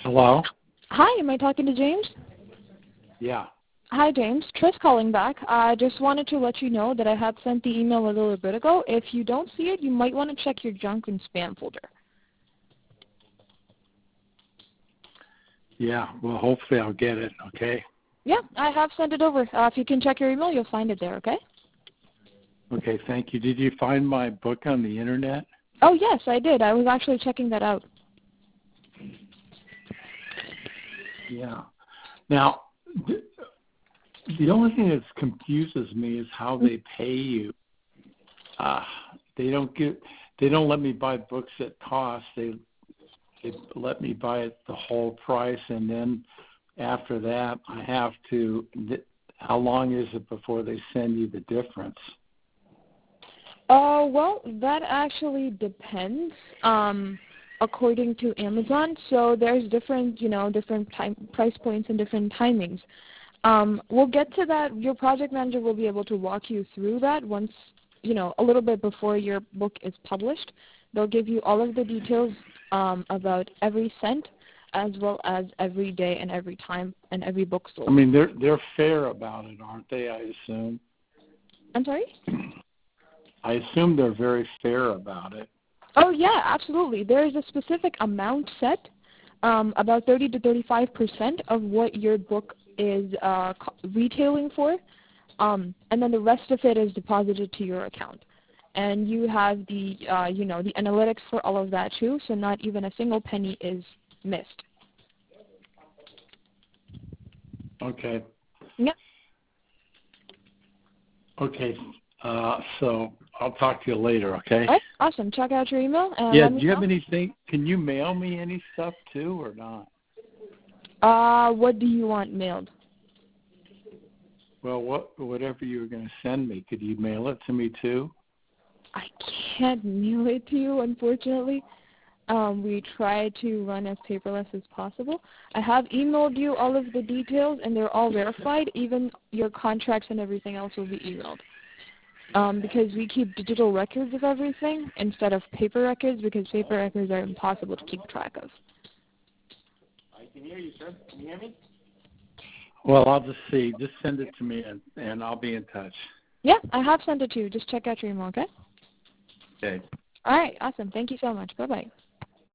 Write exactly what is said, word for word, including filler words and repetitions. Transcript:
Hello? Hi, am I talking to James? Yeah. Hi, James. Tris calling back. I just wanted to let you know that I had sent the email a little bit ago. If you don't see it, you might want to check your junk and spam folder. Yeah, well, hopefully I'll get it, okay? Yeah, I have sent it over. Uh, if you can check your email, you'll find it there, okay? Okay, thank you. Did you find my book on the Internet? Oh, yes, I did. I was actually checking that out. Yeah. Now, th- the only thing that confuses me is how they pay you. Uh, they don't give, they don't let me buy books at cost. They they let me buy it the whole price, and then after that, I have to. Th- how long is it before they send you the difference? Uh, well, that actually depends. Um, according to Amazon, so there's different, you know, different time, price points and different timings. Um, we'll get to that. Your project manager will be able to walk you through that once, you know, a little bit before your book is published. They'll give you all of the details um, about every cent, as well as every day and every time and every book sold. I mean, they're they're fair about it, aren't they? I assume. I'm sorry? I assume they're very fair about it. Oh, yeah, absolutely. There is a specific amount set, um, about thirty to thirty-five percent of what your book is uh, retailing for, um, and then the rest of it is deposited to your account. And you have the, uh, you know, the analytics for all of that too, so not even a single penny is missed. Okay. Yeah. Okay. Uh, so I'll talk to you later, okay? All right, awesome. Check out your email and Yeah, let do me you have know. anything? Can you mail me any stuff too or not? Uh, what do you want mailed? Well, what whatever you were going to send me, could you mail it to me too? I can't mail it to you, unfortunately. Um, we try to run as paperless as possible. I have emailed you all of the details, and they're all verified. Even your contracts and everything else will be emailed. Um, because we keep digital records of everything instead of paper records, because paper records are impossible to keep track of. I can hear you, sir. Can you hear me? Well, I'll just see. Just send it to me, and, and I'll be in touch. Yeah, I have sent it to you. Just check out your email, okay? Okay. All right, awesome. Thank you so much. Bye-bye.